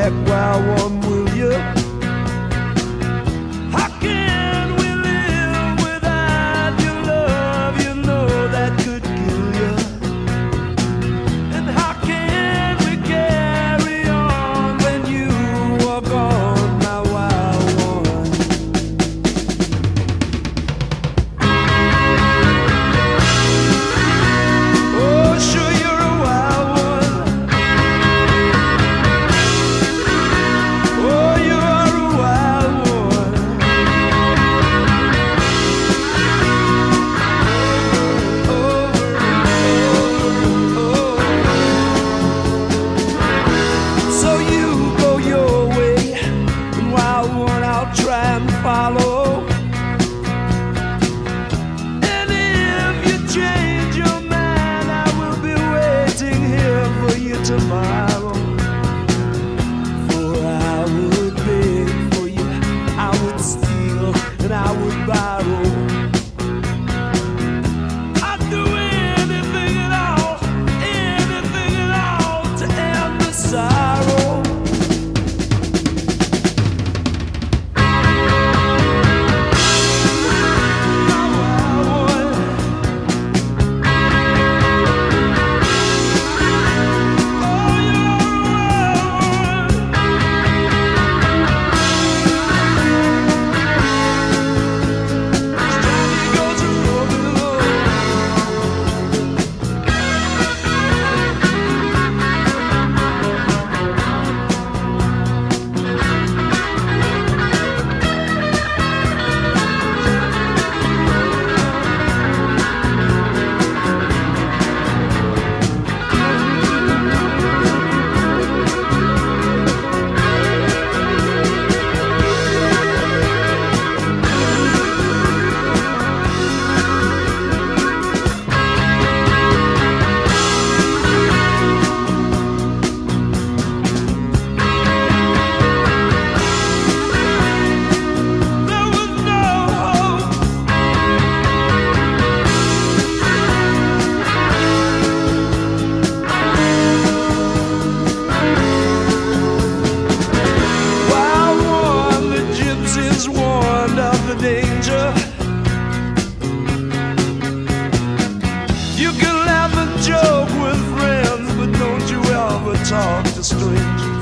back, wild one, will you? How can we live without your love? You know that could kill you. And how can we carry on when you are gone, my wild one? Oh, sure you're a wild one. Oh, you are a wild one. So you go your way, and wild one, I'll try and follow. And if you change your mind, I will be waiting here for you tomorrow. For I would beg for you, I would steal, and I would borrow. I'd do anything at all to end the sorrow. There was no hope. Wild one, the gypsies warned of the danger. You can laugh and joke with friends, but don't you ever talk to strangers.